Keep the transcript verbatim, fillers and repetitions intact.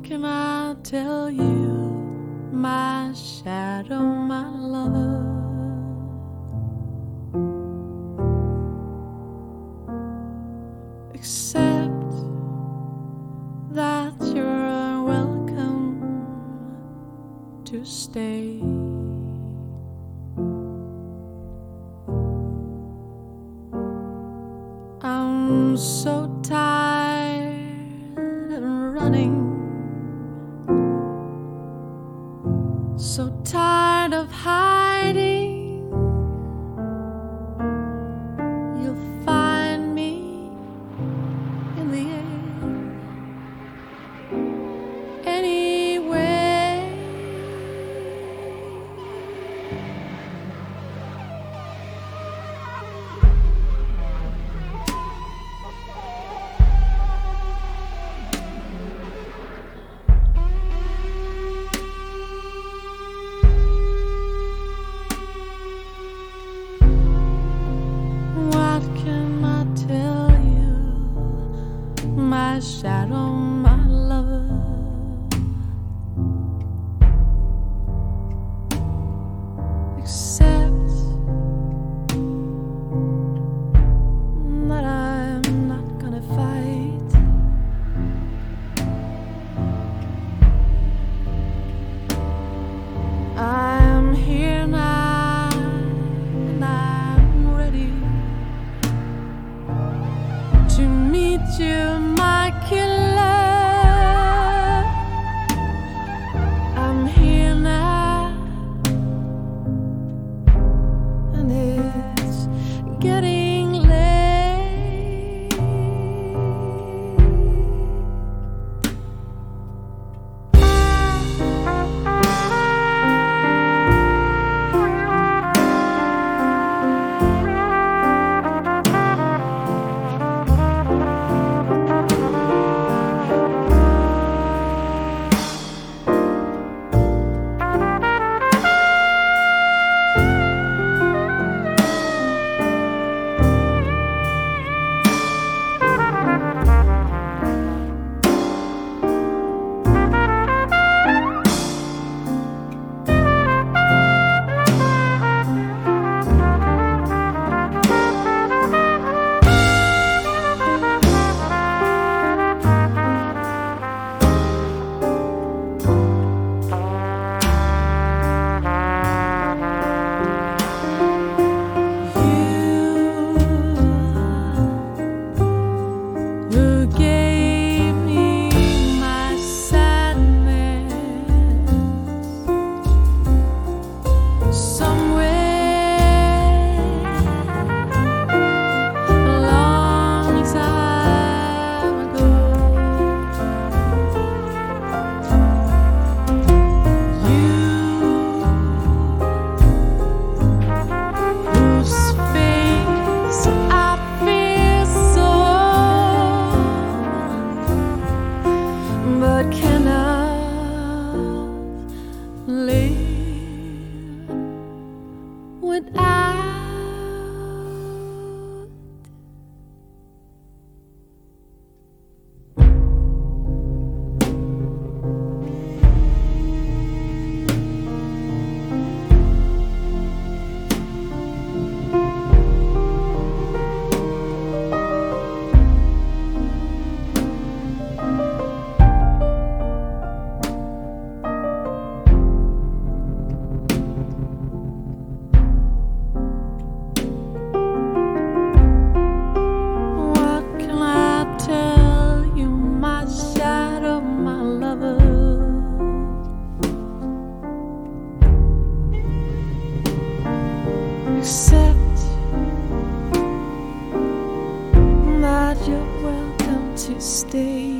can I tell you, my shadow, my lover? Except that you're welcome to stay. I'm so tired and running, so tired of hiding. You'll find me in the air anyway. What can I tell you, my shadow, my lover? Except that I'm not gonna fight. I'm here now and I'm ready to meet you, my killer. I'm here now, and it's getting late. But cannot live without. Except that you're welcome to stay.